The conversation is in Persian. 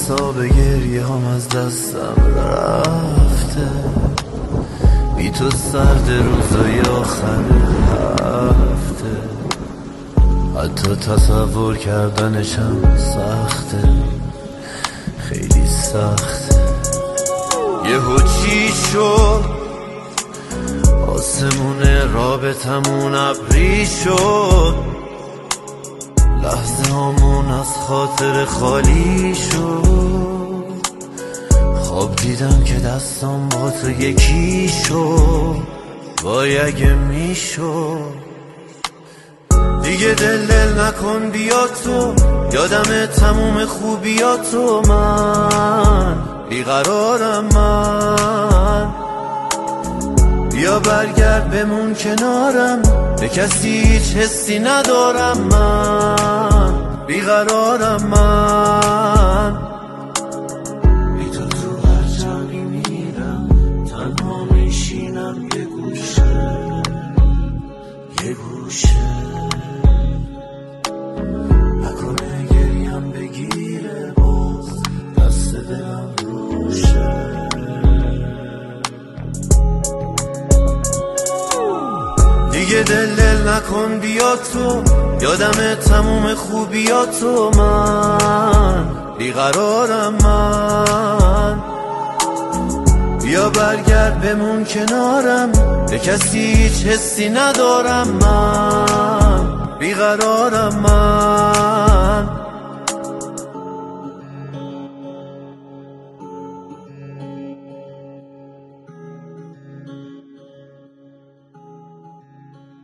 حساب گریه هم از دستم رفته، بی تو سرد روزای آخر هفته، حتی تصور کردنشم سخته، خیلی سخته. یهو چی شد آسمون رابطمون ابری شد، لحظه هامون از خاطر خالی شد، خواب دیدم که دستم با تو یکی شد، وای اگه میشد. دیگه دل نکن بیا تو، یادم تموم خوبیاتو، من بیقرارم، من بیا برگرد بمون کنارم، به کسی هیچ حسی ندارم، من بیقرارم، من بی تو تو هر جایی میرم، تنها میشینم یه گوشه، یه گوشه، نکنه گریم بگیره باز دست دلم روشه. دیگه دل نکن بیا تو، یادم تموم خوبیاتو، من بیقرارم، من بیا برگرد بمون کنارم، به کسی هیچ حسی ندارم، من بیقرارم، من